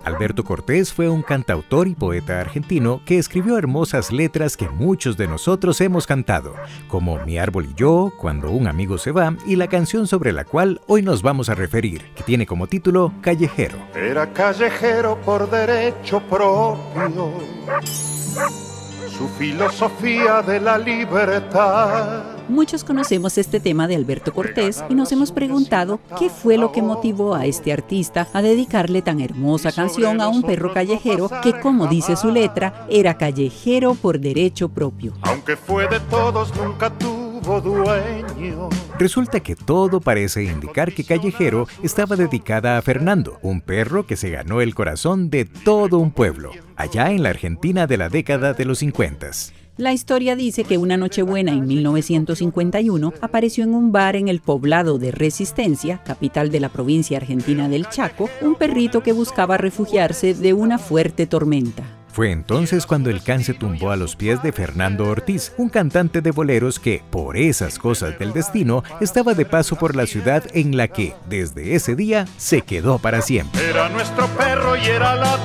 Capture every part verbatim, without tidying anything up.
Alberto Cortés fue un cantautor y poeta argentino que escribió hermosas letras que muchos de nosotros hemos cantado, como Mi árbol y yo, Cuando un amigo se va, y la canción sobre la cual hoy nos vamos a referir, que tiene como título Callejero. Era callejero por derecho propio, su filosofía de la libertad. Muchos conocemos este tema de Alberto Cortés y nos hemos preguntado qué fue lo que motivó a este artista a dedicarle tan hermosa canción a un perro callejero que, como dice su letra, era callejero por derecho propio. Aunque fue de todos, nunca tuvo dueño. Resulta que todo parece indicar que Callejero estaba dedicada a Fernando, un perro que se ganó el corazón de todo un pueblo, allá en la Argentina de la década de los cincuenta. La historia dice que una Nochebuena en mil novecientos cincuenta y uno apareció en un bar en el poblado de Resistencia, capital de la provincia argentina del Chaco, un perrito que buscaba refugiarse de una fuerte tormenta. Fue entonces cuando el can se tumbó a los pies de Fernando Ortiz, un cantante de boleros que, por esas cosas del destino, estaba de paso por la ciudad en la que, desde ese día, se quedó para siempre. Era nuestro perro y era la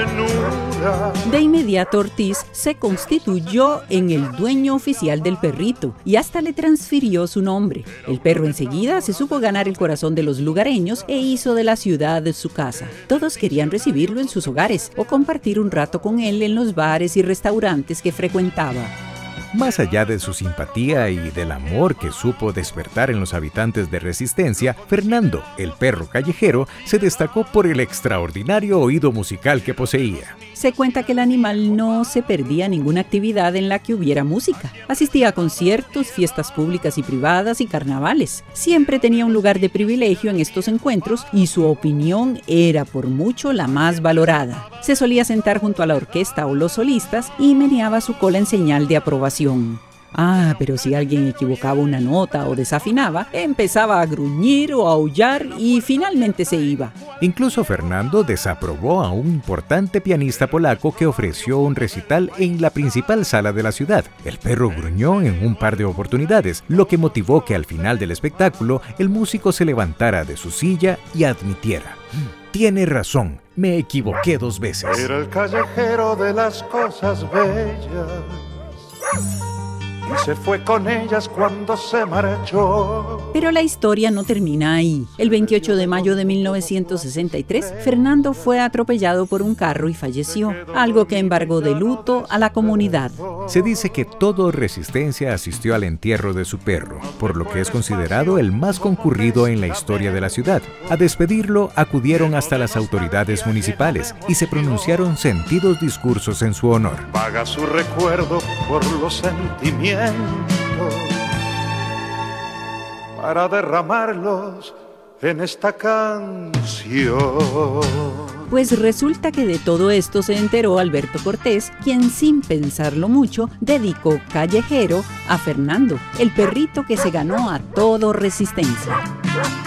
ternura. De inmediato Ortiz se constituyó en el dueño oficial del perrito y hasta le transfirió su nombre. El perro enseguida se supo ganar el corazón de los lugareños e hizo de la ciudad su casa. Todos querían recibirlo en sus hogares o compartir un rato con él en los bares y restaurantes que frecuentaba. Más allá de su simpatía y del amor que supo despertar en los habitantes de Resistencia, Fernando, el perro callejero, se destacó por el extraordinario oído musical que poseía. Se cuenta que el animal no se perdía ninguna actividad en la que hubiera música. Asistía a conciertos, fiestas públicas y privadas y carnavales. Siempre tenía un lugar de privilegio en estos encuentros y su opinión era por mucho la más valorada. Se solía sentar junto a la orquesta o los solistas y meneaba su cola en señal de aprobación. Ah, pero si alguien equivocaba una nota o desafinaba, empezaba a gruñir o a aullar y finalmente se iba. Incluso Fernando desaprobó a un importante pianista polaco que ofreció un recital en la principal sala de la ciudad. El perro gruñó en un par de oportunidades, lo que motivó que al final del espectáculo el músico se levantara de su silla y admitiera: tiene razón, me equivoqué dos veces. Era el callejero de las cosas bellas y se fue con ellas cuando se marchó. Pero la historia no termina ahí. El veintiocho de mayo de mil novecientos sesenta y tres, Fernando fue atropellado por un carro y falleció, algo que embargó de luto a la comunidad. Se dice que todo Resistencia asistió al entierro de su perro, por lo que es considerado el más concurrido en la historia de la ciudad. A despedirlo acudieron hasta las autoridades municipales y se pronunciaron sentidos discursos en su honor. Vaga su recuerdo por los sentimientos para derramarlos en esta canción. Pues resulta que de todo esto se enteró Alberto Cortés, quien sin pensarlo mucho dedicó Callejero a Fernando, el perrito que se ganó a todo Resistencia.